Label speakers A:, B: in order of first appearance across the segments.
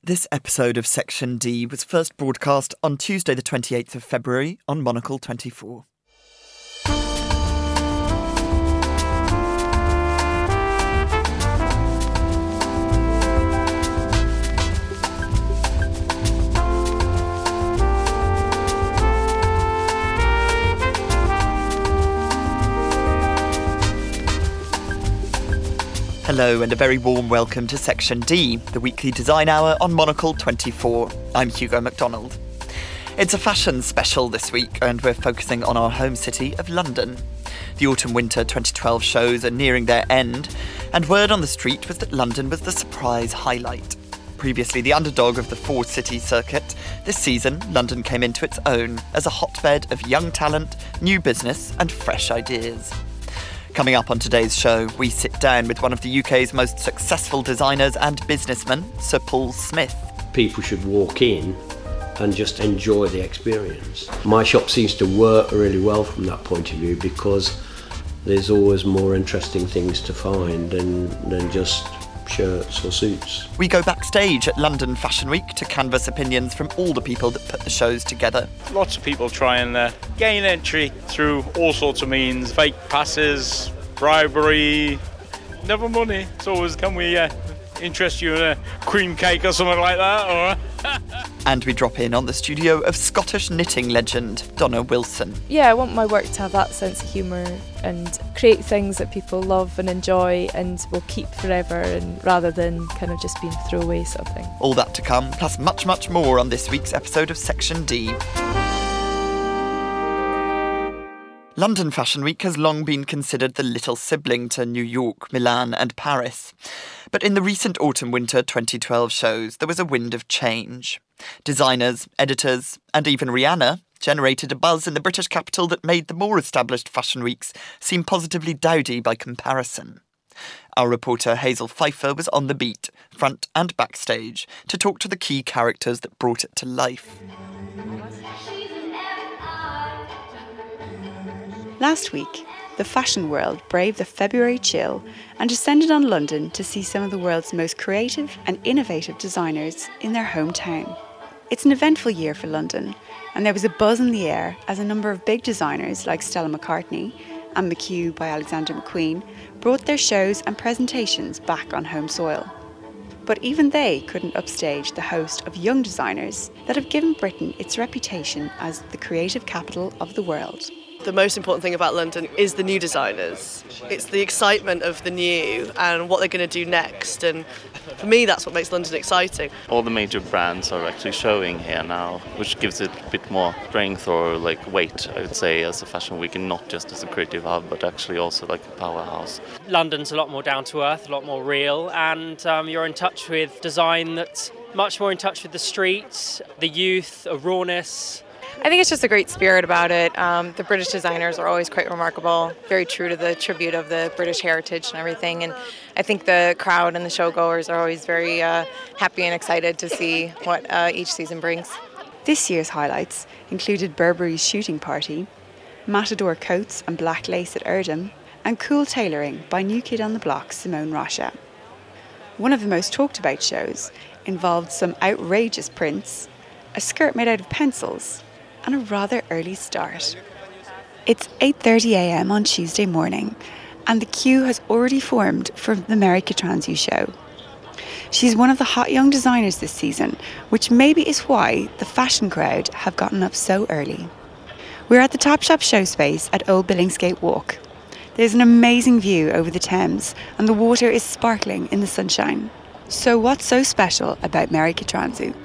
A: This episode of Section D was first broadcast on Tuesday the 28th of February on Monocle 24. Hello and a very warm welcome to Section D, the weekly design hour on Monocle 24. I'm Hugo MacDonald. It's a fashion special this week and we're focusing on our home city of London. The autumn-winter 2012 shows are nearing their end and word on the street was that London was the surprise highlight. Previously the underdog of the four-city circuit, this season London came into its own as a hotbed of young talent, new business and fresh ideas. Coming up on today's show, we sit down with one of the UK's most successful designers and businessmen, Sir Paul Smith.
B: People should walk in and just enjoy the experience. My shop seems to work really well from that point of view because there's always more interesting things to find than just shirts or suits.
A: We go backstage at London Fashion Week to canvass opinions from all the people that put the shows together.
C: Lots of people try and gain entry through all sorts of means, fake passes, bribery, never money. It's always, can we interest you in a cream cake or something like that? Or
A: And we drop in on the studio of Scottish knitting legend Donna Wilson.
D: Yeah, I want my work to have that sense of humour and create things that people love and enjoy and will keep forever, and rather than kind of just being throwaway sort of thing.
A: All that to come, plus much, much more on this week's episode of Section D. London Fashion Week has long been considered the little sibling to New York, Milan and Paris. But in the recent autumn-winter 2012 shows, there was a wind of change. Designers, editors and even Rihanna generated a buzz in the British capital that made the more established fashion weeks seem positively dowdy by comparison. Our reporter Hazel Pfeiffer was on the beat, front and backstage, to talk to the key characters that brought it to life.
E: Last week, the fashion world braved the February chill and descended on London to see some of the world's most creative and innovative designers in their hometown. It's an eventful year for London, and there was a buzz in the air as a number of big designers like Stella McCartney and McHugh by Alexander McQueen brought their shows and presentations back on home soil. But even they couldn't upstage the host of young designers that have given Britain its reputation as the creative capital of the world.
F: The most important thing about London is the new designers. It's the excitement of the new and what they're going to do next. And for me, that's what makes London exciting.
G: All the major brands are actually showing here now, which gives it a bit more strength or weight, I would say, as a fashion week, and not just as a creative hub, but actually also like a powerhouse.
H: London's a lot more down to earth, a lot more real, and you're in touch with design that's much more in touch with the streets, the youth, a rawness.
I: I think it's just a great spirit about it. The British designers are always quite remarkable, very true to the tribute of the British heritage and everything. And I think the crowd and the showgoers are always very happy and excited to see what each season brings.
E: This year's highlights included Burberry's shooting party, Matador coats and black lace at Erdem, and cool tailoring by New Kid on the Block Simone Rocha. One of the most talked about shows involved some outrageous prints, a skirt made out of pencils, and a rather early start. It's 8:30am on Tuesday morning, and the queue has already formed for the Mary Katranzu show. She's one of the hot young designers this season, which maybe is why the fashion crowd have gotten up so early. We're at the Topshop show space at Old Billingsgate Walk. There's an amazing view over the Thames, and the water is sparkling in the sunshine. So what's so special about Mary Katranzu?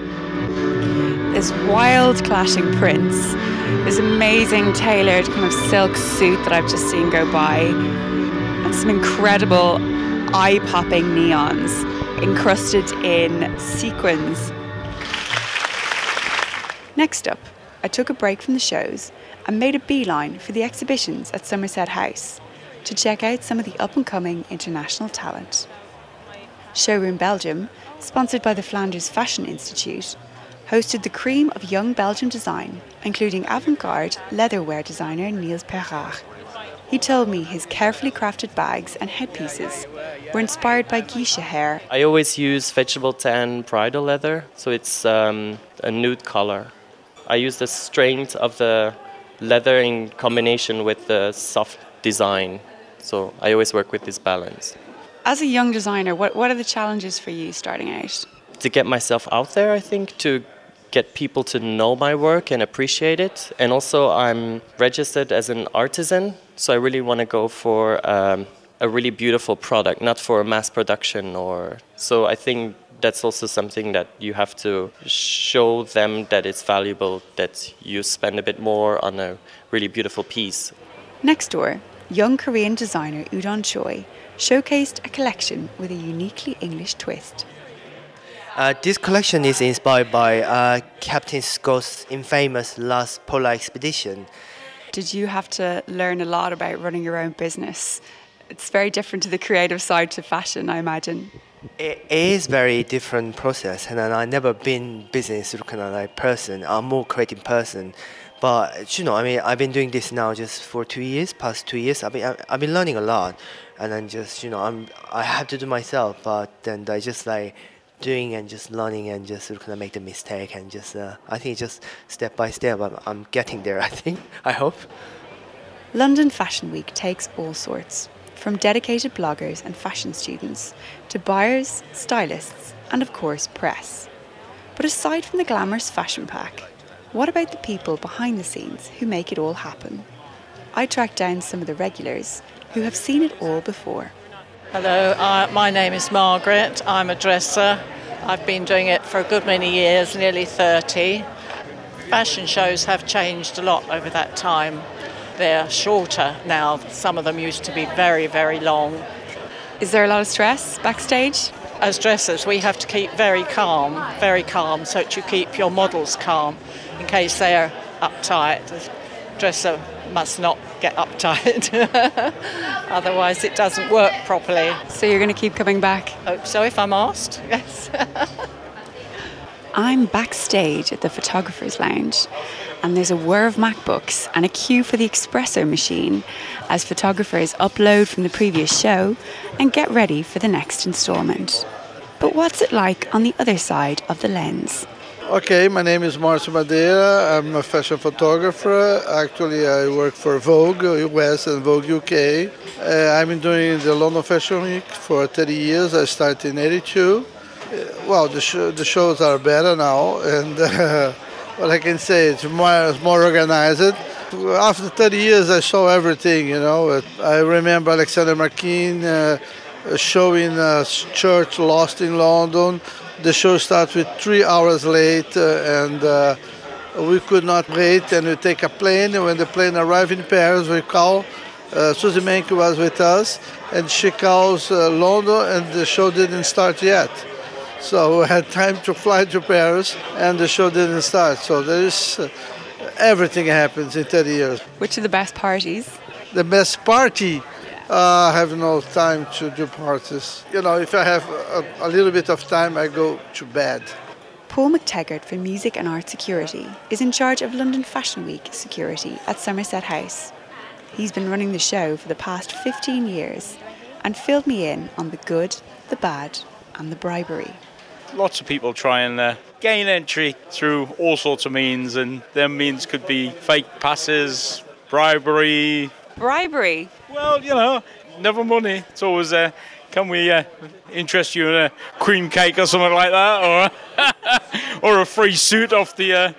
E: This wild clashing prints, this amazing tailored kind of silk suit that I've just seen go by, and some incredible eye-popping neons encrusted in sequins. Next up, I took a break from the shows and made a beeline for the exhibitions at Somerset House to check out some of the up-and-coming international talent. Showroom Belgium, sponsored by the Flanders Fashion Institute, hosted the cream of young Belgian design, including avant-garde leatherwear designer Niels Perrard. He told me his carefully crafted bags and headpieces were inspired by geisha hair.
J: I always use vegetable tan bridal leather, so it's a nude color. I use the strength of the leather in combination with the soft design, so I always work with this balance.
E: As a young designer, what are the challenges for you starting out?
J: To get myself out there, I think, to get people to know my work and appreciate it. And also I'm registered as an artisan, so I really want to go for a really beautiful product, not for mass production. So I think that's also something that you have to show them that it's valuable, that you spend a bit more on a really beautiful piece.
E: Next door, young Korean designer Udon Choi showcased a collection with a uniquely English twist.
K: This collection is inspired by Captain Scott's infamous last polar expedition.
E: Did you have to learn a lot about running your own business? It's very different to the creative side to fashion, I imagine.
K: It is very different process, and I've never been business kind of like person. I'm more creative person, but I've been doing this now just for 2 years. Past 2 years, I've been learning a lot, and then just I have to do myself, but then I just like doing and just learning and just kind of make the mistake and just I think just step by step I'm getting there. I hope.
E: London Fashion Week takes all sorts, from dedicated bloggers and fashion students to buyers, stylists, and of course press. But aside from the glamorous fashion pack, what about the people behind the scenes who make it all happen? I tracked down some of the regulars who have seen it all before.
L: Hello, my name is Margaret. I'm a dresser. I've been doing it for a good many years, nearly 30. Fashion shows have changed a lot over that time. They're shorter now. Some of them used to be very, very long.
E: Is there a lot of stress backstage?
L: As dressers, we have to keep very calm, so that you keep your models calm in case they're uptight. The dresser must not get uptight, otherwise it doesn't work properly.
E: So you're going to keep coming back?
L: Hope so, if I'm asked, yes.
E: I'm backstage at the Photographer's Lounge, and there's a whir of MacBooks and a queue for the espresso machine as photographers upload from the previous show and get ready for the next instalment. But what's it like on the other side of the lens?
M: Okay, my name is Marcio Madeira. I'm a fashion photographer. Actually, I work for Vogue US and Vogue UK. I've been doing the London Fashion Week for 30 years. I started in 82. Well, the shows are better now, and what I can say, it's more organized. After 30 years, I saw everything, I remember Alexander McQueen showing Church Lost in London. The show starts with 3 hours late, and we could not wait, and we take a plane. And when the plane arrived in Paris, we call. Susie Menke was with us, and she calls London, and the show didn't start yet. So we had time to fly to Paris, and the show didn't start. So there is everything happens in 30 years.
E: Which are the best parties?
M: The best party? I have no time to do parties. If I have a little bit of time, I go to bed.
E: Paul McTaggart from Music and Art Security is in charge of London Fashion Week security at Somerset House. He's been running the show for the past 15 years and filled me in on the good, the bad, and the bribery.
C: Lots of people try and gain entry through all sorts of means, and them means could be fake passes, bribery.
E: Bribery?
C: Well, never money. It's always, can we interest you in a cream cake or something like that, or a free suit off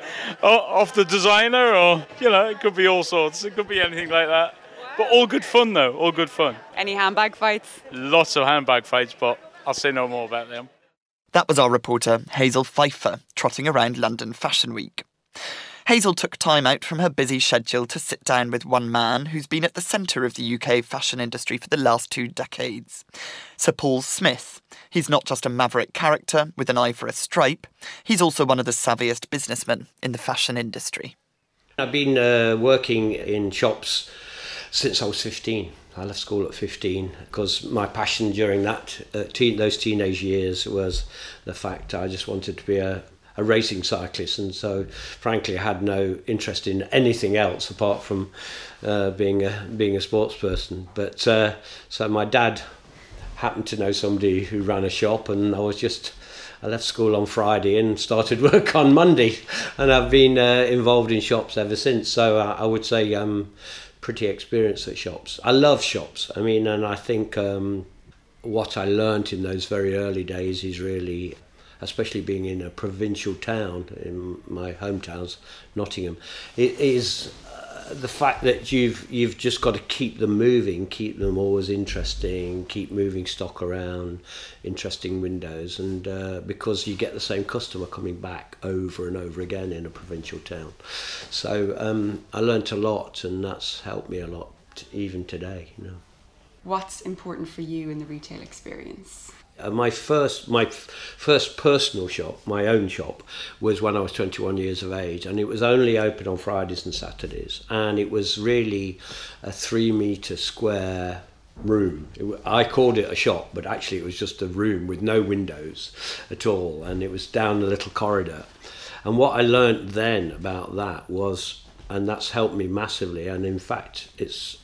C: the designer, or it could be all sorts. It could be anything like that. But all good fun, though. All good fun.
E: Any handbag fights?
C: Lots of handbag fights, but I'll say no more about them.
A: That was our reporter Hazel Pfeiffer trotting around London Fashion Week. Hazel took time out from her busy schedule to sit down with one man who's been at the centre of the UK fashion industry for the last 2 decades. Sir Paul Smith. He's not just a maverick character with an eye for a stripe, he's also one of the savviest businessmen in the fashion industry.
B: I've been working in shops since I was 15. I left school at 15 because my passion during those teenage years was the fact I just wanted to be a racing cyclist, and so frankly I had no interest in anything else apart from being a sports person. But so my dad happened to know somebody who ran a shop, and I left school on Friday and started work on Monday, and I've been involved in shops ever since. So I would say I'm pretty experienced at shops. I love shops. I mean, and I think what I learnt in those very early days is really, especially being in a provincial town, in my hometown's Nottingham, it is the fact that you've just got to keep them moving, keep them always interesting, keep moving stock around, interesting windows, and because you get the same customer coming back over and over again in a provincial town. So I learnt a lot, and that's helped me a lot even today.
E: What's important for you in the retail experience?
B: My first personal shop, my own shop, was when I was 21 years of age, and it was only open on Fridays and Saturdays, and it was really a 3-metre square room. I called it a shop, but actually it was just a room with no windows at all, and it was down a little corridor. And what I learnt then about that was, and that's helped me massively, and in fact it's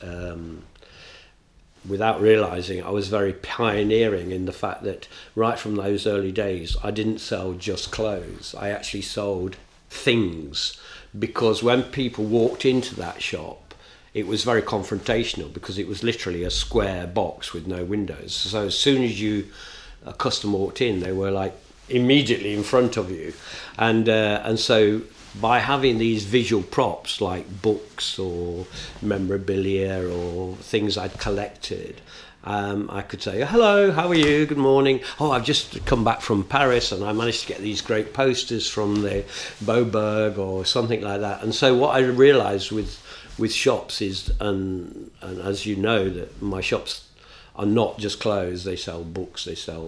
B: without realising, I was very pioneering in the fact that right from those early days, I didn't sell just clothes. I actually sold things, because when people walked into that shop, it was very confrontational, because it was literally a square box with no windows. So as soon as a customer walked in, they were like immediately in front of you. And so by having these visual props like books or memorabilia or things I'd collected, I could say, hello, how are you, good morning. Oh, I've just come back from Paris and I managed to get these great posters from the Boberg or something like that. And so what I realised with shops is, and as you know, that my shops are not just clothes, they sell books, they sell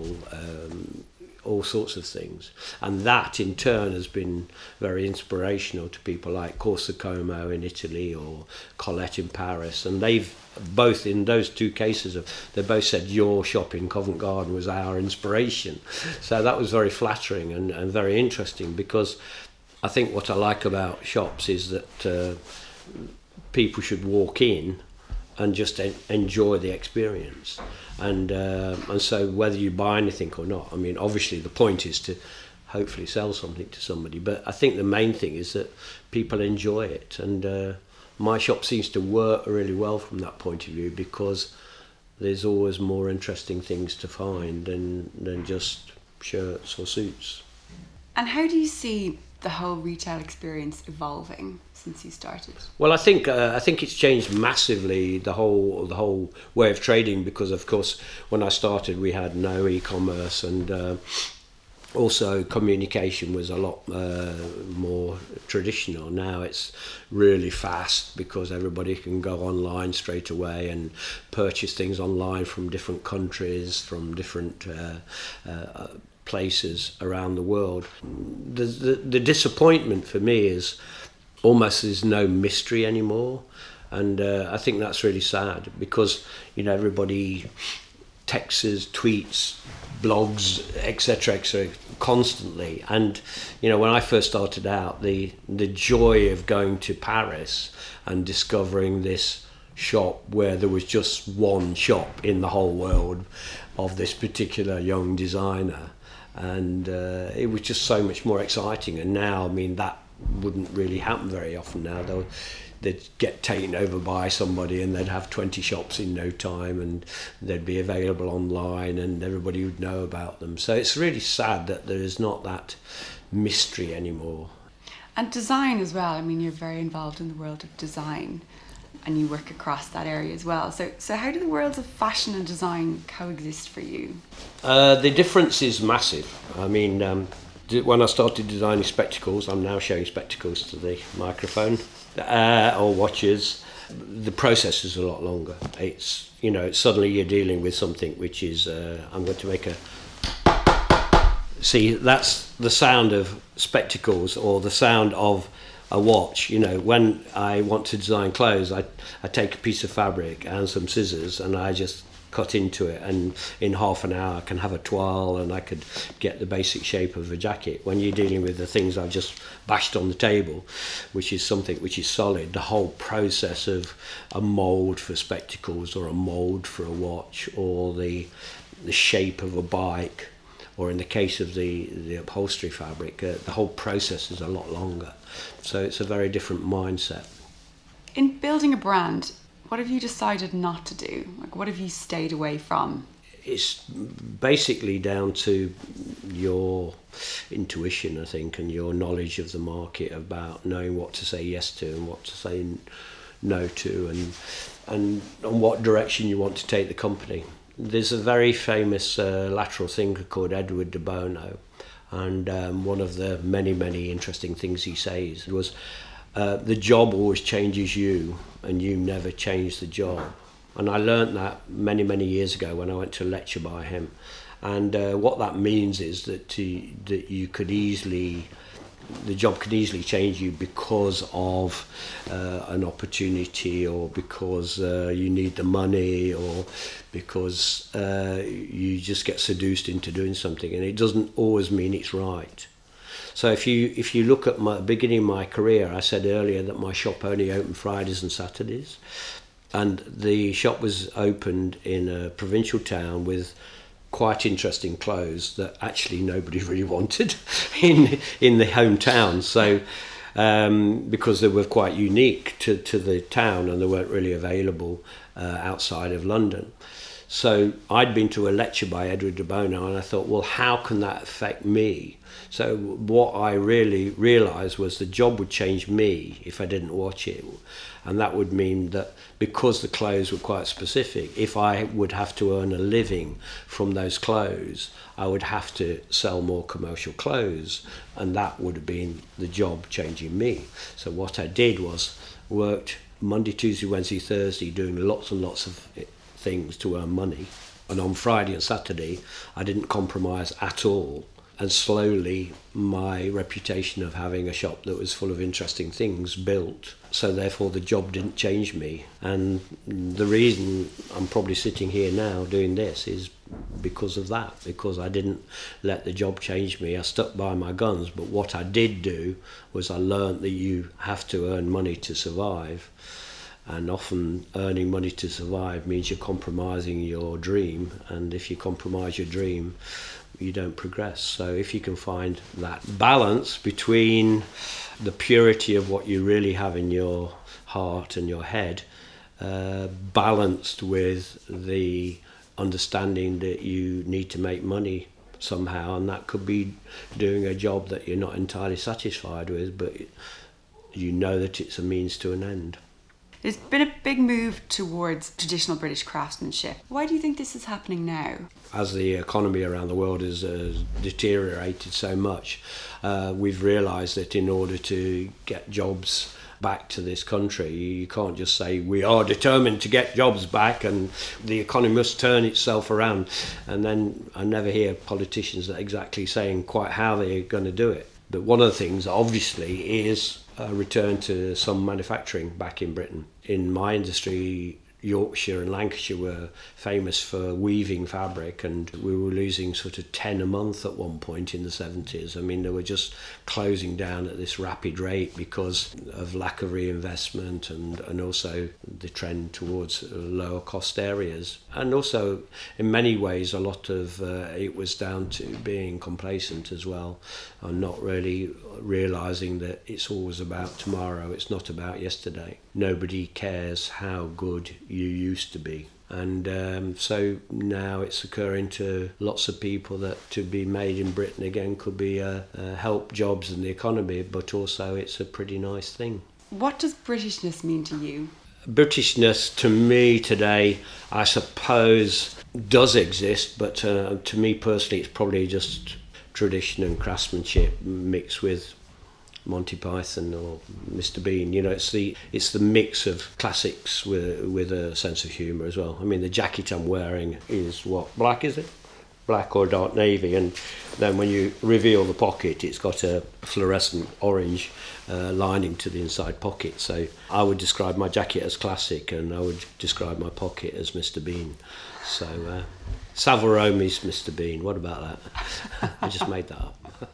B: all sorts of things, and that in turn has been very inspirational to people like Corso Como in Italy or Colette in Paris, and they've both, in those two cases, they both said your shop in Covent Garden was our inspiration. So that was very flattering and very interesting, because I think what I like about shops is that people should walk in and just enjoy the experience. And so whether you buy anything or not, I mean, obviously the point is to hopefully sell something to somebody, but I think the main thing is that people enjoy it. And my shop seems to work really well from that point of view, because there's always more interesting things to find than just shirts or suits.
E: And how do you see the whole retail experience evolving since you started?
B: Well, I think it's changed massively, the whole way of trading, because of course when I started we had no e-commerce, and also communication was a lot more traditional. Now it's really fast, because everybody can go online straight away and purchase things online from different countries, from different places around the world. The disappointment for me is almost there's no mystery anymore, and I think that's really sad, because everybody texts, tweets, blogs, etc., constantly. And when I first started out, the joy of going to Paris and discovering this shop where there was just one shop in the whole world of this particular young designer, and it was just so much more exciting. And now, I mean, that wouldn't really happen very often now. They'd get taken over by somebody and they'd have 20 shops in no time, and they'd be available online and everybody would know about them. So it's really sad that there is not that mystery anymore.
E: And design as well. I mean, you're very involved in the world of design and you work across that area as well. So how do the worlds of fashion and design coexist for you?
B: The difference is massive. I mean, when I started designing spectacles, I'm now showing spectacles to the microphone, or watches, the process is a lot longer. It's, suddenly you're dealing with something which is, I'm going to make see, that's the sound of spectacles, or the sound of a watch. When I want to design clothes, I take a piece of fabric and some scissors and I just cut into it, and in half an hour I can have a toile and I could get the basic shape of a jacket. When you're dealing with the things I've just bashed on the table, which is something which is solid, the whole process of a mould for spectacles or a mould for a watch, or the the shape of a bike, or in the case of the upholstery fabric, the whole process is a lot longer. So it's a very different mindset.
E: In building a brand, what have you decided not to do? Like, what have you stayed away from?
B: It's basically down to your intuition, I think, and your knowledge of the market, about knowing what to say yes to and what to say no to, and on what direction you want to take the company. There's a very famous lateral thinker called Edward de Bono, and one of the many interesting things he says was, the job always changes you, and you never change the job. And I learnt that many years ago when I went to a lecture by him. And what that means is that you could easily, the job could easily change you because of an opportunity, or because you need the money, or because you just get seduced into doing something, and it doesn't always mean it's right. So if you look at my beginning of my career, I said earlier that my shop only opened Fridays and Saturdays, and the shop was opened in a provincial town with quite interesting clothes that actually nobody really wanted in the hometown. So because they were quite unique to the town, and they weren't really available outside of London. So I'd been to a lecture by Edward de Bono, and I thought, well, how can that affect me? So what I really realised was the job would change me if I didn't watch it. And that would mean that because the clothes were quite specific, if I would have to earn a living from those clothes, I would have to sell more commercial clothes, and that would have been the job changing me. So what I did was worked Monday, Tuesday, Wednesday, Thursday, doing lots and lots of things to earn money. And on Friday and Saturday, I didn't compromise at all. And slowly my reputation of having a shop that was full of interesting things built. So therefore the job didn't change me. And the reason I'm probably sitting here now doing this is because of that, because I didn't let the job change me. I stuck by my guns, but what I did do was I learned that you have to earn money to survive. And often earning money to survive means you're compromising your dream. And if you compromise your dream, you don't progress. So if you can find that balance between the purity of what you really have in your heart and your head, balanced with the understanding that you need to make money somehow, and that could be doing a job that you're not entirely satisfied with, but you know that it's a means to an end.
E: There's been a big move towards traditional British craftsmanship. Why do you think this is happening now?
B: As the economy around the world has deteriorated so much, we've realised that in order to get jobs back to this country, you can't just say we are determined to get jobs back and the economy must turn itself around. And then I never hear politicians exactly saying quite how they're going to do it. But one of the things obviously is a return to some manufacturing back in Britain. In my industry, Yorkshire and Lancashire were famous for weaving fabric, and we were losing sort of 10 a month at one point in the 70s. I mean, they were just closing down at this rapid rate because of lack of reinvestment and also the trend towards lower cost areas. And also, in many ways, a lot of it was down to being complacent as well, and not really realising that it's always about tomorrow, it's not about yesterday. Nobody cares how good you used to be. And so now it's occurring to lots of people that to be made in Britain again could be help jobs in the economy, but also it's a pretty nice thing.
E: What does Britishness mean to you?
B: Britishness to me today, I suppose, does exist, but to me personally it's probably just tradition and craftsmanship mixed with Monty Python or Mr. Bean. You know, it's the mix of classics with a sense of humour as well. I mean, the jacket I'm wearing is what, black is it? Black or dark navy, and then when you reveal the pocket, it's got a fluorescent orange lining to the inside pocket. So I would describe my jacket as classic, and I would describe my pocket as Mr. Bean. So Savile Row meets Mr. Bean. What about that? I just made that up.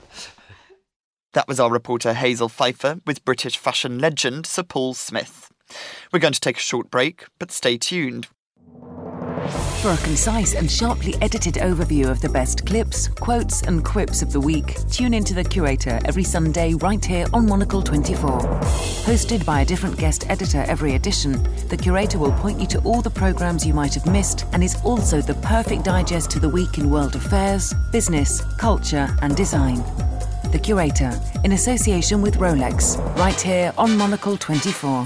A: That was our reporter Hazel Pfeiffer with British fashion legend Sir Paul Smith. We're going to take a short break, but stay tuned.
N: For a concise and sharply edited overview of the best clips, quotes and quips of the week, tune into The Curator every Sunday right here on Monocle 24. Hosted by a different guest editor every edition, The Curator will point you to all the programmes you might have missed and is also the perfect digest to the week in world affairs, business, culture and design. The Curator, in association with Rolex, right here on Monocle 24.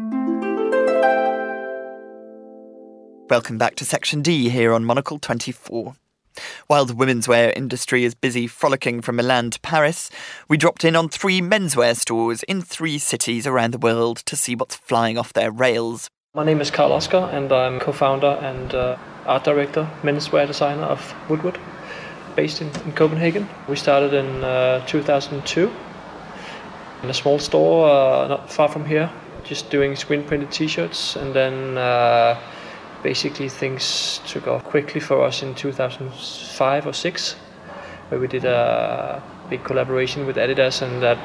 A: Welcome back to Section D here on Monocle 24. While the women's wear industry is busy frolicking from Milan to Paris, we dropped in on 3 menswear stores in 3 cities around the world to see what's flying off their rails.
O: My name is Carl Oskar and I'm co-founder and art director, menswear designer of Woodward, based in Copenhagen. We started in 2002 in a small store not far from here, just doing screen printed t-shirts, and then basically things took off quickly for us in 2005 or 6, where we did a big collaboration with Adidas, and that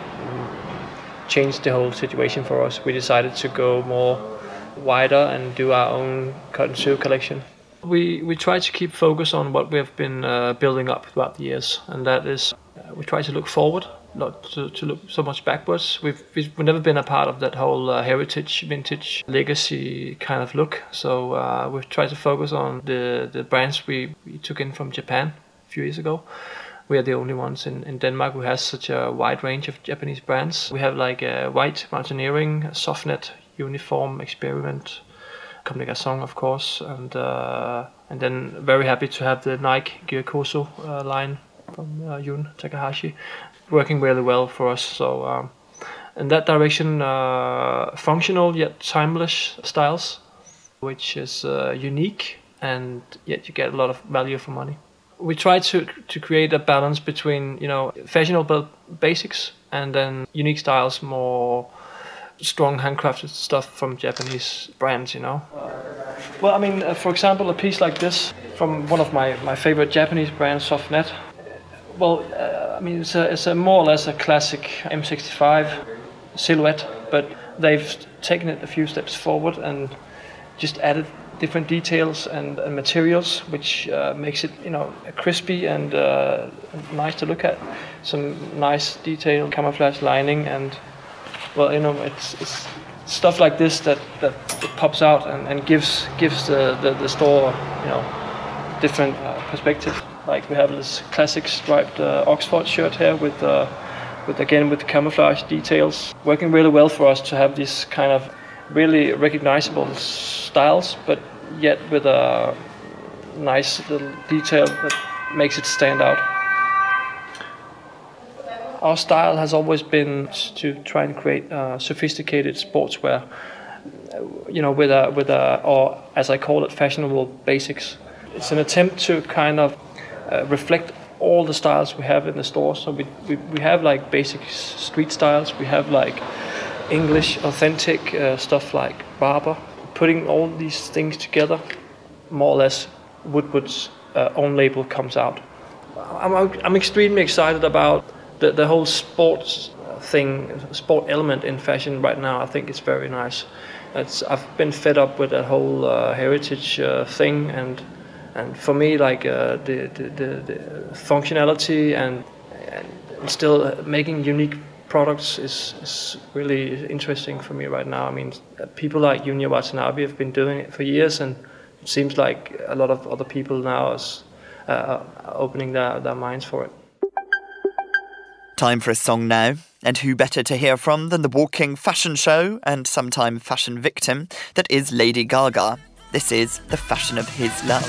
O: changed the whole situation for us. We decided to go more wider and do our own cut and sew collection. We try to keep focus on what we have been building up throughout the years, and that is we try to look forward, not to look so much backwards. We've never been a part of that whole heritage, vintage, legacy kind of look. So we've tried to focus on the brands we took in from Japan a few years ago. We are the only ones in Denmark who has such a wide range of Japanese brands. We have like a White Mountaineering, Softnet, Uniform, Experiment, Comme des Garçons, of course, and then very happy to have the Nike Gyokoso line from Jun Takahashi, working really well for us. So in that direction, functional yet timeless styles, which is unique, and yet you get a lot of value for money. We try to create a balance between, fashionable basics and then unique styles, more strong handcrafted stuff from Japanese brands, Well, I mean, for example, a piece like this from one of my favorite Japanese brands, Softnet. Well, I mean, it's a more or less a classic M65 silhouette, but they've taken it a few steps forward and just added different details and materials, which makes it, crispy and nice to look at. Some nice detailed camouflage lining, and well, it's stuff like this that pops out and gives the store, different perspective. Like we have this classic striped Oxford shirt here with camouflage details, working really well for us to have these kind of really recognizable styles, but yet with a nice little detail that makes it stand out. Our style has always been to try and create sophisticated sportswear, with or as I call it, fashionable basics. It's an attempt to kind of reflect all the styles we have in the store. So we have like basic street styles, we have like English authentic stuff like Barber. Putting all these things together, more or less, Woodward's own label comes out. I'm extremely excited about the whole sports thing, sport element in fashion right now. I think it's very nice. I've been fed up with that whole heritage thing, and for me, like the functionality and still making unique products is really interesting for me right now. I mean, people like Junya Watanabe have been doing it for years, and it seems like a lot of other people now are opening their minds for it.
A: Time for a song now, and who better to hear from than the walking fashion show and sometime fashion victim that is Lady Gaga. This is The Fashion of His Love.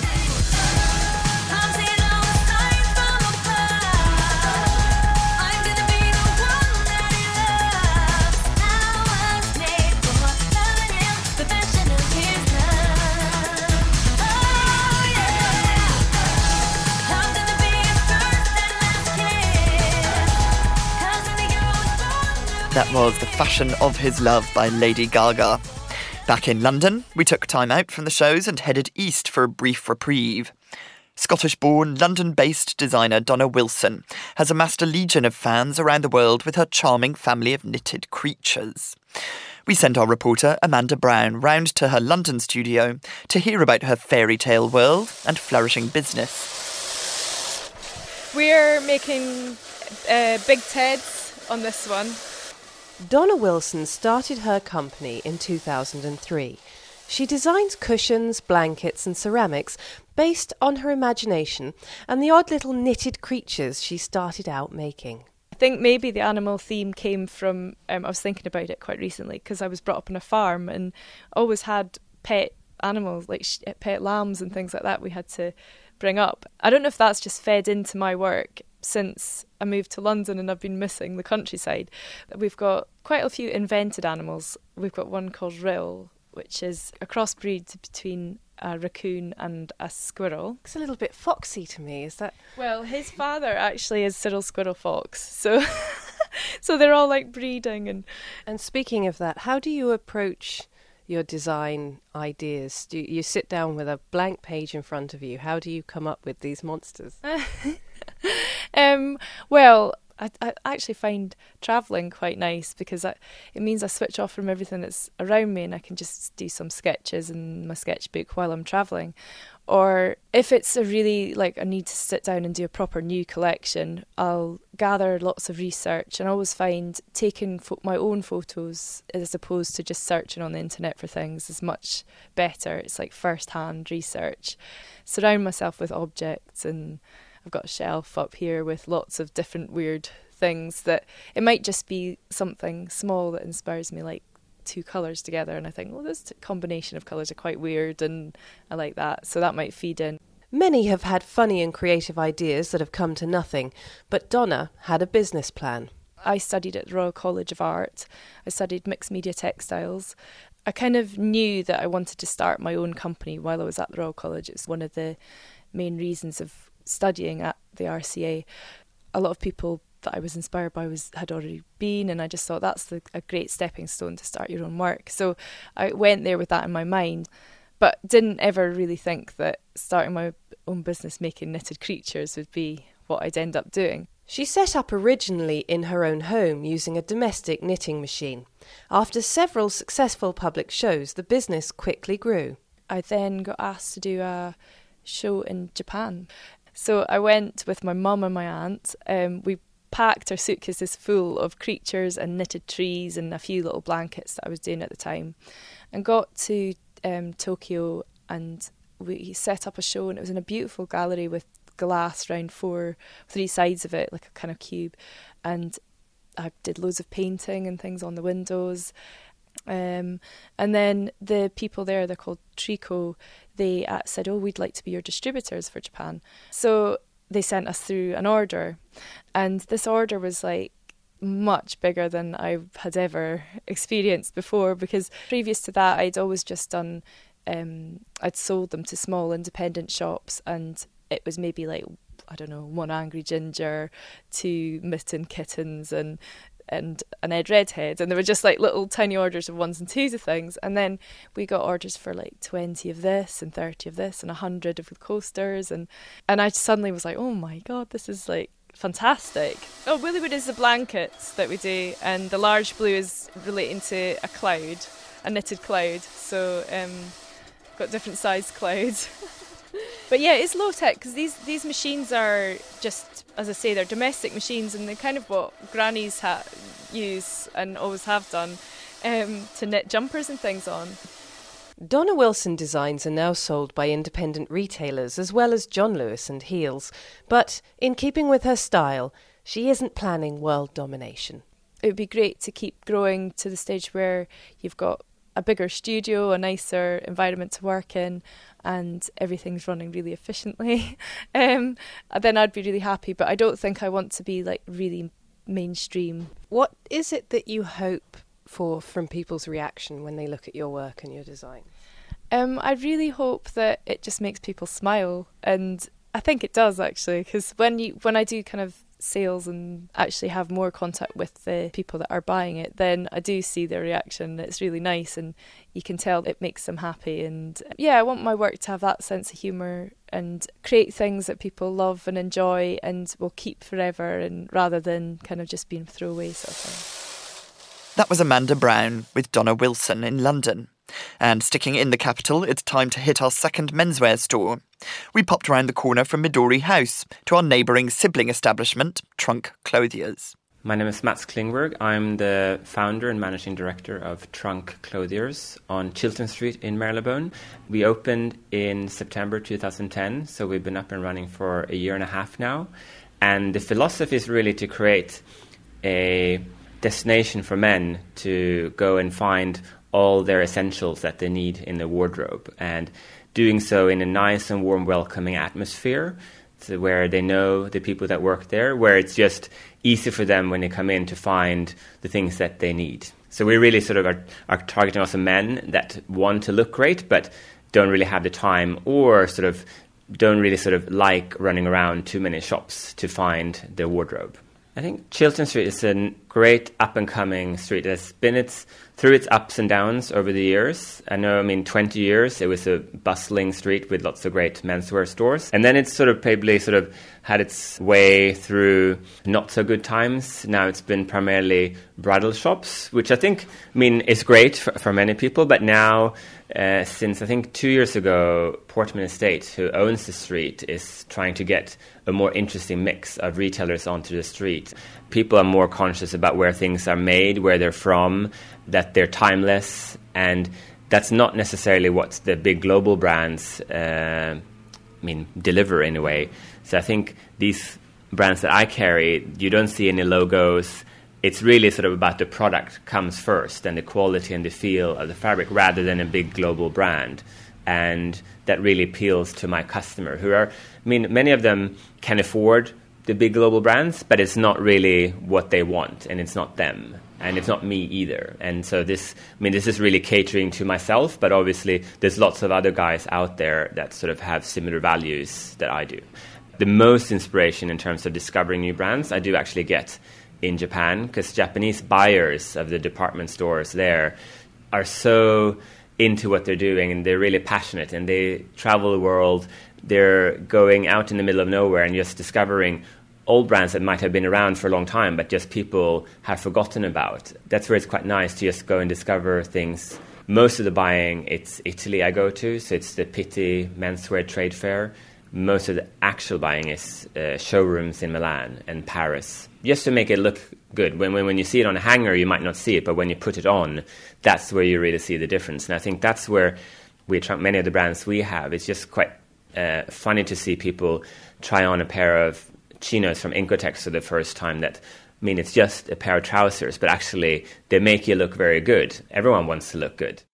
A: That was The Fashion of His Love by Lady Gaga. Back in London, we took time out from the shows and headed east for a brief reprieve. Scottish-born, London-based designer Donna Wilson has amassed a legion of fans around the world with her charming family of knitted creatures. We sent our reporter Amanda Brown round to her London studio to hear about her fairy tale world and flourishing business.
D: We're making Big Teds on this one.
P: Donna Wilson started her company in 2003. She designs cushions, blankets and ceramics based on her imagination and the odd little knitted creatures she started out making.
D: I think maybe the animal theme came from, I was thinking about it quite recently because I was brought up on a farm and always had pet animals, like pet lambs and things like that we had to bring up. I don't know if that's just fed into my work since I moved to London and I've been missing the countryside. We've got quite a few invented animals. We've got one called Rill, which is a crossbreed between a raccoon and a squirrel.
P: It's a little bit foxy to me, is that?
D: Well, his father actually is Cyril Squirrel Fox, so so they're all like breeding.
P: And speaking of that, how do you approach your design ideas? Do you sit down with a blank page in front of you? How do you come up with these monsters?
D: Well, I actually find travelling quite nice because it means I switch off from everything that's around me and I can just do some sketches in my sketchbook while I'm travelling. Or if it's a really, like, I need to sit down and do a proper new collection, I'll gather lots of research and I always find taking my own photos as opposed to just searching on the internet for things is much better. It's like first-hand research. Surround myself with objects, and I've got a shelf up here with lots of different weird things that it might just be something small that inspires me, like 2 colours together, and I think, well, this combination of colours are quite weird and I like that, so that might feed in.
P: Many have had funny and creative ideas that have come to nothing, but Donna had a business plan.
D: I studied at the Royal College of Art. I studied mixed media textiles. I kind of knew that I wanted to start my own company while I was at the Royal College. It's one of the main reasons of studying at the RCA. A lot of people that I was inspired by had already been, and I just thought that's a great stepping stone to start your own work. So I went there with that in my mind, but didn't ever really think that starting my own business making knitted creatures would be what I'd end up doing.
P: She set up originally in her own home using a domestic knitting machine. After several successful public shows, the business quickly grew.
D: I then got asked to do a show in Japan. So I went with my mum and my aunt. We packed our suitcases full of creatures and knitted trees and a few little blankets that I was doing at the time, and got to Tokyo, and we set up a show, and it was in a beautiful gallery with glass around 3 sides of it, like a kind of cube, and I did loads of painting and things on the windows. And then the people there, they're called Trico, they said, oh, we'd like to be your distributors for Japan. So they sent us through an order, and this order was like much bigger than I had ever experienced before, because previous to that I'd always just done, I'd sold them to small independent shops, and it was maybe like, I don't know, 1 Angry Ginger, 2 Mitten Kittens and an Ed Redhead, and they were just like little tiny orders of 1s and 2s of things. And then we got orders for like 20 of this and 30 of this and 100 of the coasters, and I suddenly was like, oh my god, this is like fantastic. Oh, Willywood is the blankets that we do, and the large blue is relating to a cloud, a knitted cloud, so got different sized clouds. But yeah, it's low tech because these machines are just, as I say, they're domestic machines, and they're kind of what grannies use and always have done to knit jumpers and things on.
P: Donna Wilson designs are now sold by independent retailers as well as John Lewis and Heels, but in keeping with her style, she isn't planning world domination.
D: It would be great to keep growing to the stage where you've got a bigger studio, a nicer environment to work in, and everything's running really efficiently. Then I'd be really happy, but I don't think I want to be like really mainstream.
P: What is it that you hope for from people's reaction when they look at your work and your design?
D: I really hope that it just makes people smile, and I think it does actually, because when I do kind of sales and actually have more contact with the people that are buying it, then I do see their reaction. It's really nice, and you can tell it makes them happy. And yeah, I want my work to have that sense of humour and create things that people love and enjoy and will keep forever, and rather than kind of just being throwaway sort of thing.
A: That was Amanda Brown with Donna Wilson in London. And sticking in the capital, it's time to hit our second menswear store. We popped round the corner from Midori House to our neighbouring sibling establishment, Trunk Clothiers.
Q: My name is Mats Klingberg. I'm the founder and managing director of Trunk Clothiers on Chiltern Street in Marylebone. We opened in September 2010, so we've been up and running for a year and a half now. And the philosophy is really to create a destination for men to go and find all their essentials that they need in the wardrobe, and doing so in a nice and warm, welcoming atmosphere, so where they know the people that work there, where it's just easy for them when they come in to find the things that they need. So we really sort of are targeting also men that want to look great but don't really have the time, or sort of don't really sort of like running around too many shops to find their wardrobe. I think Chiltern Street is a great up-and-coming street. It's been through its ups and downs over the years. 20 years it was a bustling street with lots of great menswear stores. And then it's probably had its way through not so good times. Now it's been primarily bridal shops, which I think, is great for many people. But now, since I think 2 years ago, Portman Estate, who owns the street, is trying to get a more interesting mix of retailers onto the street. People are more conscious about where things are made, where they're from, that they're timeless, and that's not necessarily what the big global brands deliver in a way. So I think these brands that I carry, you don't see any logos. It's really about the product comes first, and the quality and the feel of the fabric, rather than a big global brand. And that really appeals to my customer, who are, many of them can afford the big global brands, but it's not really what they want, and it's not them, and it's not me either. And so this is really catering to myself, but obviously there's lots of other guys out there that have similar values that I do. The most inspiration in terms of discovering new brands I do actually get in Japan, because Japanese buyers of the department stores there are so into what they're doing, and they're really passionate, and they travel the world. They're going out in the middle of nowhere and just discovering old brands that might have been around for a long time, but just people have forgotten about. That's where it's quite nice to just go and discover things. Most of the buying, it's Italy I go to, so it's the Pitti Menswear Trade Fair. Most of the actual buying is showrooms in Milan and Paris, just to make it look good. When you see it on a hanger, you might not see it, but when you put it on, that's where you really see the difference. And I think that's where many of the brands we have, it's just quite funny to see people try on a pair of chinos from Incotex for the first time. It's just a pair of trousers, but actually they make you look very good. Everyone wants to look good.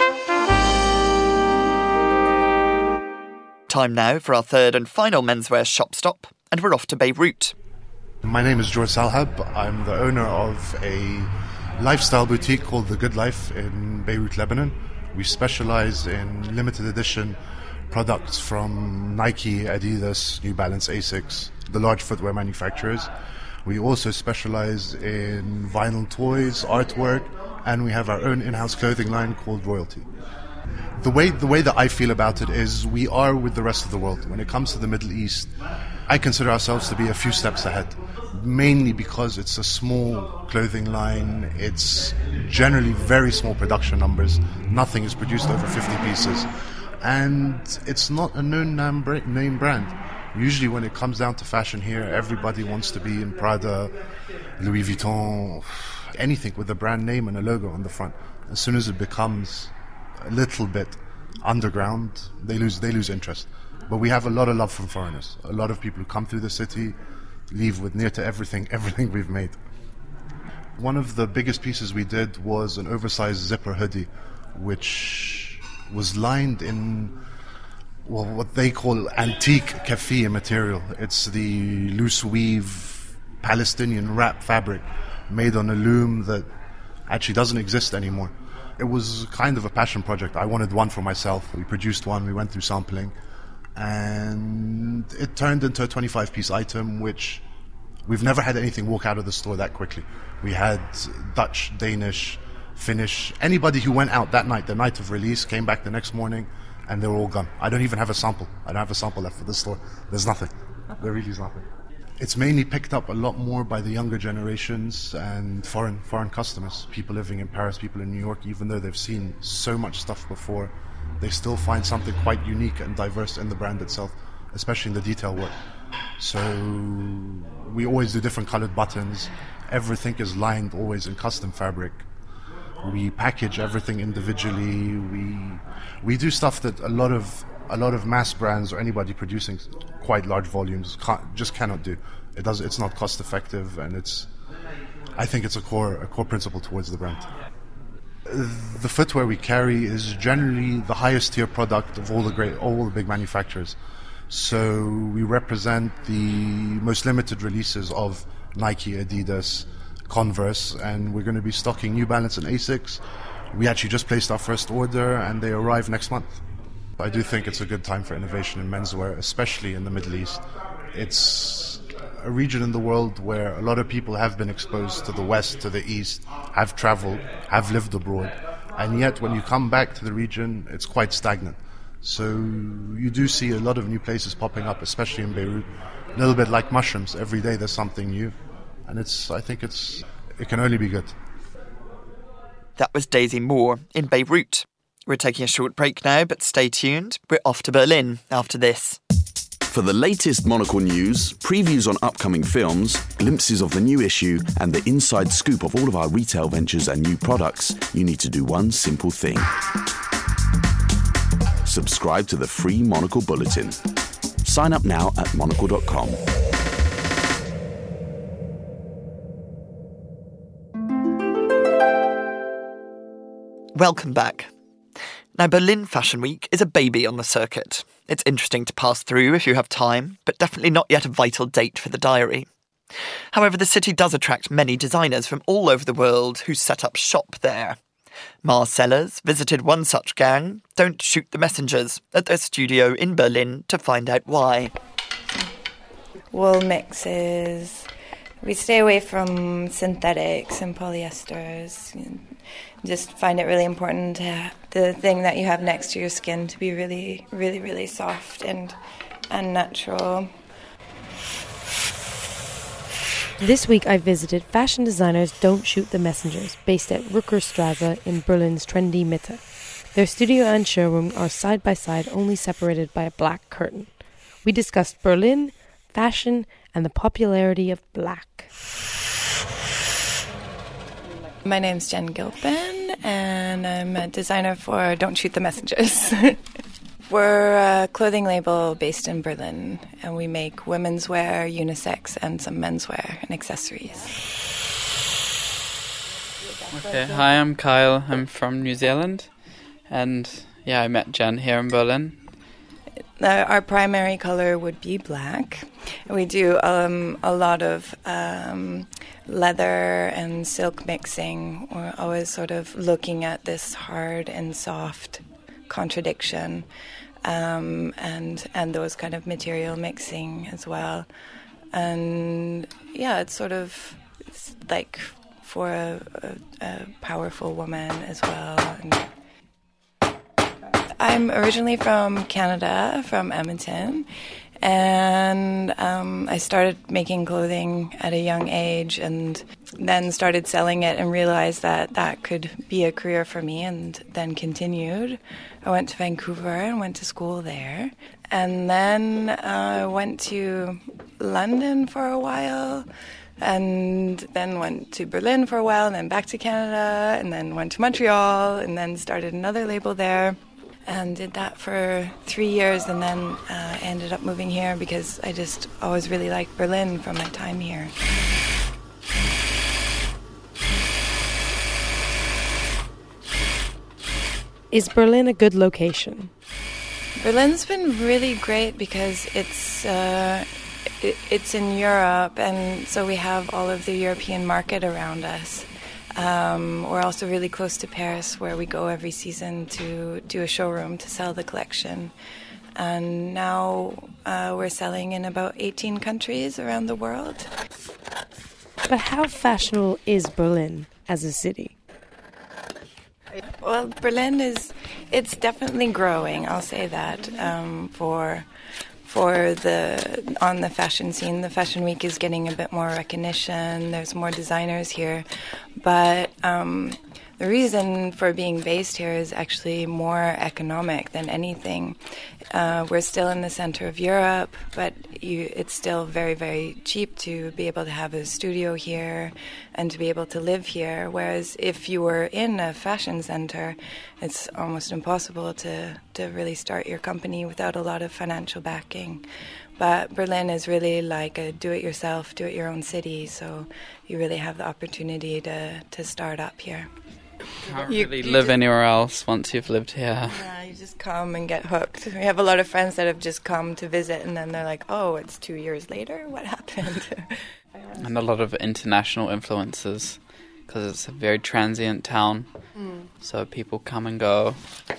A: Time now for our third and final menswear shop stop, and we're off to Beirut.
R: My name is George Salhab. I'm the owner of a lifestyle boutique called The Good Life in Beirut, Lebanon. We specialize in limited edition products from Nike, Adidas, New Balance, Asics, the large footwear manufacturers. We also specialize in vinyl toys, artwork, and we have our own in-house clothing line called Royalty. The way that I feel about it is we are with the rest of the world. When it comes to the Middle East, I consider ourselves to be a few steps ahead, mainly because it's a small clothing line. It's generally very small production numbers. Nothing is produced over 50 pieces. And it's not a known name brand. Usually when it comes down to fashion here, everybody wants to be in Prada, Louis Vuitton, anything with a brand name and a logo on the front. As soon as it becomes a little bit underground, they lose interest. But we have a lot of love from foreigners. A lot of people who come through the city leave with near to everything we've made. One of the biggest pieces we did was an oversized zipper hoodie, which was lined in what they call antique keffiyeh material. It's the loose weave Palestinian wrap fabric made on a loom that actually doesn't exist anymore. It was kind of a passion project. I wanted one for myself. We produced one, we went through sampling, and it turned into a 25-piece item, which we've never had anything walk out of the store that quickly. We had Dutch, Danish, Finnish, anybody who went out that night, the night of release, came back the next morning, and they were all gone. I don't even have a sample. I don't have a sample left for the store. There's nothing. There really is nothing. It's mainly picked up a lot more by the younger generations and foreign customers, people living in Paris, people in New York. Even though they've seen so much stuff before, they still find something quite unique and diverse in the brand itself, especially in the detail work. So we always do different colored buttons. Everything is lined always in custom fabric. We package everything individually. We do stuff that a lot of mass brands or anybody producing quite large volumes just cannot do. It's not cost effective, and I think it's a core principle towards the brand. The footwear we carry is generally the highest tier product of all the big manufacturers. So we represent the most limited releases of Nike, Adidas, Converse, and we're going to be stocking New Balance and Asics. We actually just placed our first order and they arrive next month. I do think it's a good time for innovation in menswear, especially in the Middle East. It's a region in the world where a lot of people have been exposed to the West, to the East, have traveled, have lived abroad, and yet when you come back to the region, it's quite stagnant. So you do see a lot of new places popping up, especially in Beirut. A little bit like mushrooms. Every day there's something new, and I think it can only be good.
A: That was Daisy Moore in Beirut. We're taking a short break now, but stay tuned. We're off to Berlin after this.
S: For the latest Monocle news, previews on upcoming films, glimpses of the new issue, and the inside scoop of all of our retail ventures and new products, you need to do one simple thing. Subscribe to the free Monocle Bulletin. Sign up now at monocle.com.
A: Welcome back. Now, Berlin Fashion Week is a baby on the circuit. It's interesting to pass through if you have time, but definitely not yet a vital date for the diary. However, the city does attract many designers from all over the world who set up shop there. Mars Sellers visited one such gang, Don't Shoot the Messengers, at their studio in Berlin to find out why.
T: Wool mixes. We stay away from synthetics and polyesters. Just find it really important to have the thing that you have next to your skin to be really, really, really soft and natural.
P: This week I visited fashion designers Don't Shoot the Messengers, based at Rückerstraße in Berlin's trendy Mitte. Their studio and showroom are side by side, only separated by a black curtain. We discussed Berlin, fashion, and the popularity of black.
T: My name's Jen Gilpin, and I'm a designer for Don't Shoot the Messengers. We're a clothing label based in Berlin, and we make women's wear, unisex, and some menswear and accessories.
U: Okay, hi, I'm Kyle. I'm from New Zealand, and I met Jen here in Berlin.
T: Our primary color would be black. We do a lot of leather and silk mixing. We're always sort of looking at this hard and soft contradiction, and those kind of material mixing as well. And it's like for a powerful woman as well. And I'm originally from Canada, from Edmonton, and I started making clothing at a young age and then started selling it and realized that could be a career for me, and then continued. I went to Vancouver and went to school there, and then I went to London for a while, and then went to Berlin for a while, and then back to Canada, and then went to Montreal, and then started another label there. And did that for 3 years, and then ended up moving here because I just always really liked Berlin from my time here.
P: Is Berlin a good location?
T: Berlin's been really great because it's in Europe, and so we have all of the European market around us. We're also really close to Paris, where we go every season to do a showroom to sell the collection. And now we're selling in about 18 countries around the world.
P: But how fashionable is Berlin as a city?
T: Well, Berlin it's definitely growing, I'll say that, on the fashion scene. The Fashion Week is getting a bit more recognition. There's more designers here, but the reason for being based here is actually more economic than anything. We're still in the center of Europe, but it's still very, very cheap to be able to have a studio here and to be able to live here. Whereas if you were in a fashion center, it's almost impossible to really start your company without a lot of financial backing. But Berlin is really like a do-it-yourself, do-it-your-own city, so you really have the opportunity to start up here.
U: Can't really live anywhere else once you've lived here.
T: Yeah, you just come and get hooked. We have a lot of friends that have just come to visit and then they're like, oh, it's 2 years later? What happened?
U: And a lot of international influences, because it's a very transient town. So people come and go.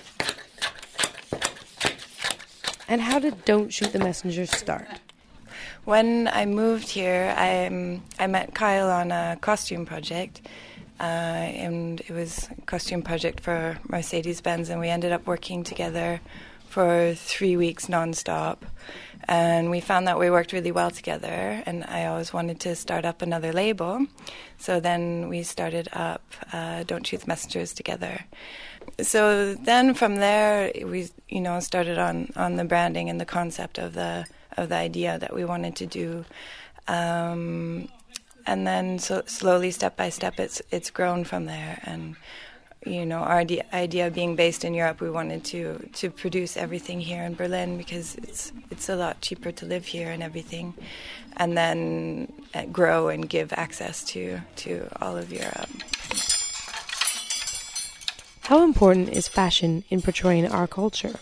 P: And how did Don't Shoot the Messenger start?
T: When I moved here, I met Kyle on a costume project. And it was a costume project for Mercedes-Benz, and we ended up working together for 3 weeks non-stop. And we found that we worked really well together, and I always wanted to start up another label. So then we started up Don't Shoot the Messengers together. So then from there, we started on the branding and the concept of the idea that we wanted to do. And then so slowly, step by step, it's grown from there. And, our idea being based in Europe, we wanted to produce everything here in Berlin because it's a lot cheaper to live here and everything. And then grow and give access to all of Europe.
P: How important is fashion in portraying our culture?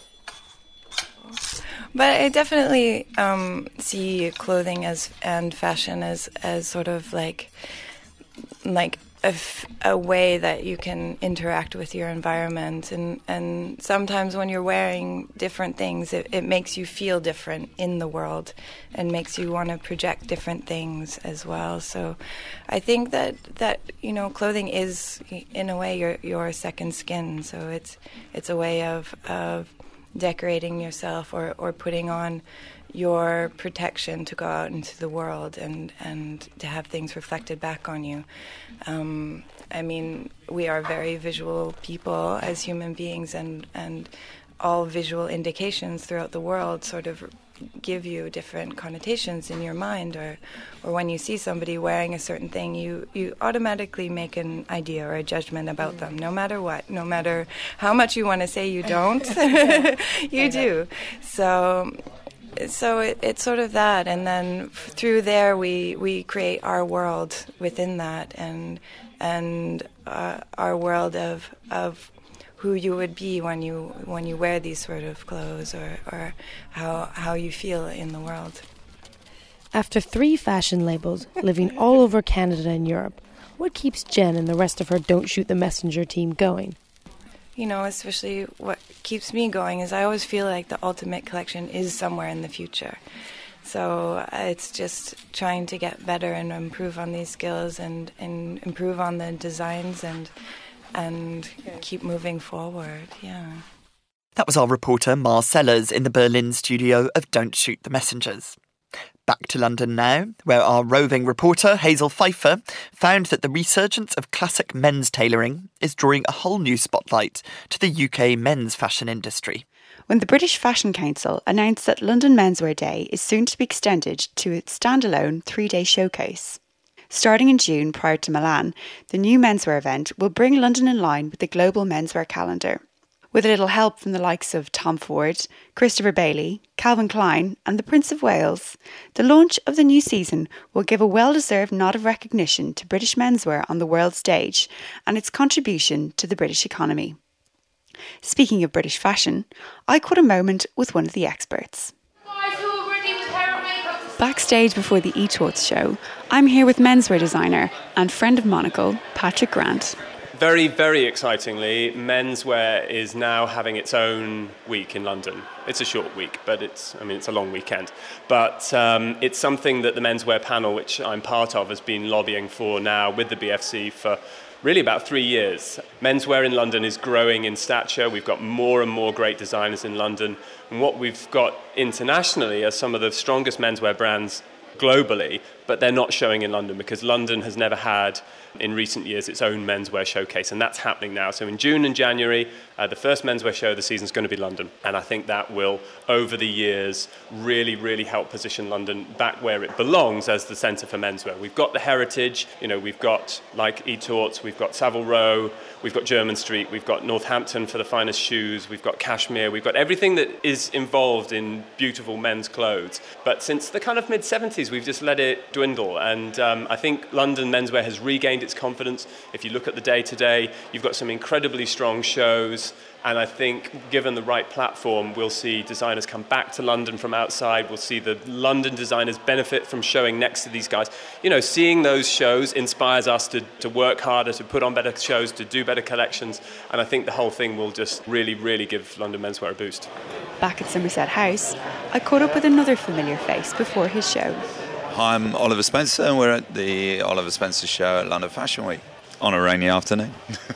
T: But I definitely see clothing and fashion as sort of like a way that you can interact with your environment. And sometimes when you're wearing different things, it makes you feel different in the world and makes you want to project different things as well. So I think that clothing is, in a way, your second skin. So it's a way of decorating yourself or putting on your protection to go out into the world and to have things reflected back on you. We are very visual people as human beings, and all visual indications throughout the world sort of give you different connotations in your mind, or when you see somebody wearing a certain thing, you automatically make an idea or a judgment about them, no matter what, no matter how much you want to say you don't, you do. So it's sort of that, and then through there we create our world within that, and our world of who you would be when you wear these sort of clothes, or how you feel in the world.
P: After 3 fashion labels, living all over Canada and Europe, what keeps Jen and the rest of her Don't Shoot the Messenger team going?
T: Especially what keeps me going is I always feel like the ultimate collection is somewhere in the future. So it's just trying to get better and improve on these skills and improve on the designs and keep moving forward, yeah.
A: That was our reporter Mar Sellers in the Berlin studio of Don't Shoot the Messengers. Back to London now, where our roving reporter Hazel Pfeiffer found that the resurgence of classic men's tailoring is drawing a whole new spotlight to the UK men's fashion industry.
E: When the British Fashion Council announced that London Menswear Day is soon to be extended to a standalone 3-day showcase. Starting in June prior to Milan, the new menswear event will bring London in line with the global menswear calendar. With a little help from the likes of Tom Ford, Christopher Bailey, Calvin Klein and the Prince of Wales, the launch of the new season will give a well-deserved nod of recognition to British menswear on the world stage and its contribution to the British economy. Speaking of British fashion, I caught a moment with one of the experts. Backstage before the eTorts show, I'm here with menswear designer and friend of Monocle, Patrick Grant.
F: Very, very excitingly, menswear is now having its own week in London. It's a short week, but it's a long weekend. But it's something that the menswear panel, which I'm part of, has been lobbying for now with the BFC for really about 3 years. Menswear in London is growing in stature. We've got more and more great designers in London. And what we've got internationally are some of the strongest menswear brands globally, but they're not showing in London because London has never had, in recent years, its own menswear showcase, and that's happening now. So in June and January, the first menswear show of the season is going to be London, and I think that will, over the years, really, really help position London back where it belongs as the centre for menswear. We've got the heritage, we've got like Etorts, we've got Savile Row, we've got Jermyn Street, we've got Northampton for the finest shoes, we've got cashmere, we've got everything that is involved in beautiful men's clothes. But since the kind of mid-70s, we've just let it dwindle, and I think London menswear has regained its confidence. If you look at the day-to-day, you've got some incredibly strong shows, and I think given the right platform, we'll see designers come back to London from outside. We'll see the London designers benefit from showing next to these guys. Seeing those shows inspires us to work harder, to put on better shows, to do better collections, and I think the whole thing will just really, really give London menswear a boost.
E: Back at Somerset House, I caught up with another familiar face before his show.
V: Hi, I'm Oliver Spencer, and we're at the Oliver Spencer show at London Fashion Week on a rainy afternoon.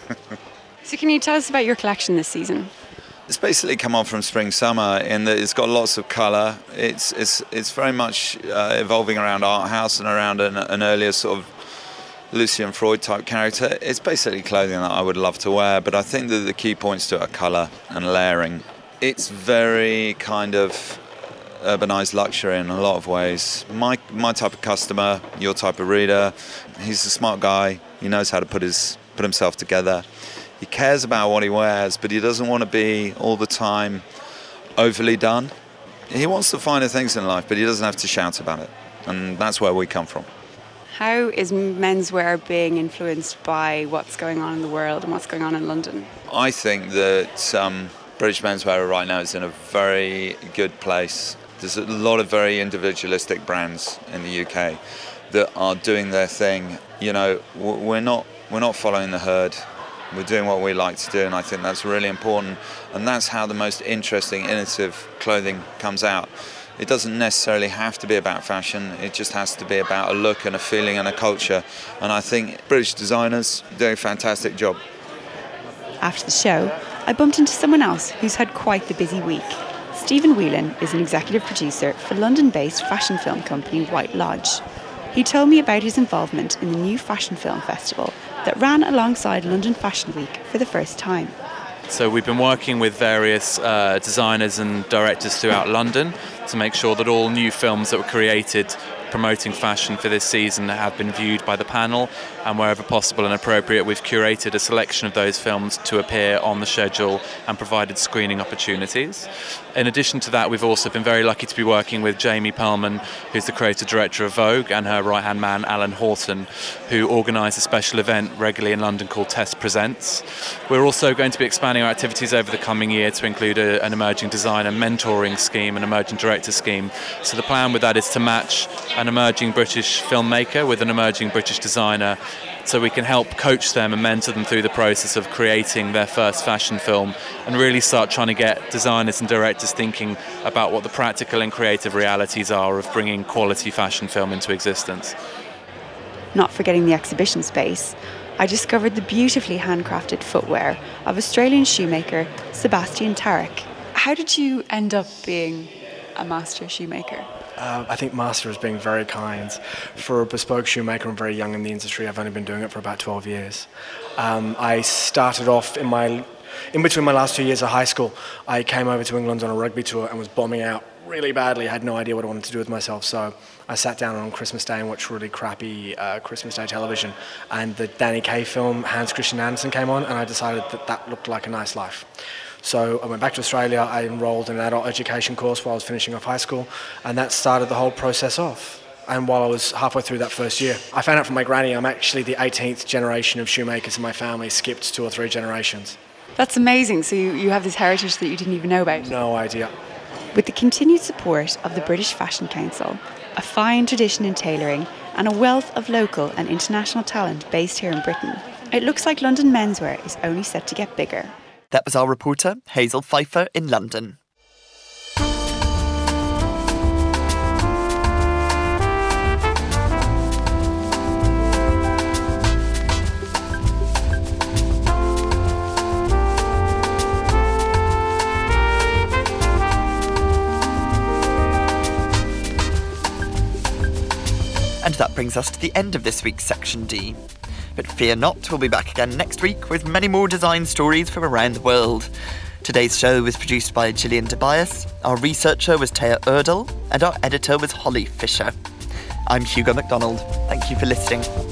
E: So can you tell us about your collection this season?
V: It's basically come on from spring-summer in that it's got lots of colour. It's very much evolving around art house and around an earlier sort of Lucian Freud type character. It's basically clothing that I would love to wear, but I think that the key points to it are colour and layering. It's very kind of urbanised luxury in a lot of ways. My type of customer, your type of reader, he's a smart guy. He knows how to put himself together. He cares about what he wears, but he doesn't want to be all the time overly done. He wants the finer things in life, but he doesn't have to shout about it. And that's where we come from.
E: How is menswear being influenced by what's going on in the world and what's going on in London?
V: I think that British menswear right now is in a very good place. There's a lot of very individualistic brands in the UK that are doing their thing. We're not following the herd. We're doing what we like to do, and I think that's really important. And that's how the most interesting, innovative clothing comes out. It doesn't necessarily have to be about fashion. It just has to be about a look and a feeling and a culture. And I think British designers do a fantastic job.
E: After the show, I bumped into someone else who's had quite the busy week. Stephen Whelan is an executive producer for London-based fashion film company White Lodge. He told me about his involvement in the new fashion film festival that ran alongside London Fashion Week for the first time.
W: So we've been working with various designers and directors throughout London to make sure that all new films that were created promoting fashion for this season have been viewed by the panel, and wherever possible and appropriate, we've curated a selection of those films to appear on the schedule and provided screening opportunities. In addition to that, we've also been very lucky to be working with Jamie Perlman, who's the creative director of Vogue, and her right-hand man, Alan Horton, who organise a special event regularly in London called Test Presents. We're also going to be expanding our activities over the coming year to include an emerging designer mentoring scheme, an emerging director scheme. So the plan with that is to match an emerging British filmmaker with an emerging British designer, so we can help coach them and mentor them through the process of creating their first fashion film, and really start trying to get designers and directors thinking about what the practical and creative realities are of bringing quality fashion film into existence.
E: Not forgetting the exhibition space, I discovered the beautifully handcrafted footwear of Australian shoemaker Sebastian Tarek. How did you end up being a master shoemaker?
X: I think master is being very kind. For a bespoke shoemaker, I'm very young in the industry. I've only been doing it for about 12 years. I started off in between my last 2 years of high school. I came over to England on a rugby tour and was bombing out really badly. I had no idea what I wanted to do with myself, so I sat down on Christmas Day and watched really crappy Christmas Day television, and the Danny Kaye film Hans Christian Andersen came on, and I decided that looked like a nice life. So I went back to Australia, I enrolled in an adult education course while I was finishing off high school, and that started the whole process off. And while I was halfway through that first year, I found out from my granny I'm actually the 18th generation of shoemakers in my family, skipped 2 or 3 generations.
E: That's amazing. So you have this heritage that you didn't even know about?
X: No idea.
E: With the continued support of the British Fashion Council, a fine tradition in tailoring, and a wealth of local and international talent based here in Britain, It looks like London menswear is only set to get bigger.
A: That was our reporter, Hazel Pfeiffer, in London. And that brings us to the end of this week's Section D. But fear not, we'll be back again next week with many more design stories from around the world. Today's show was produced by Gillian Tobias, our researcher was Taya Erdl, and our editor was Holly Fisher. I'm Hugo MacDonald. Thank you for listening.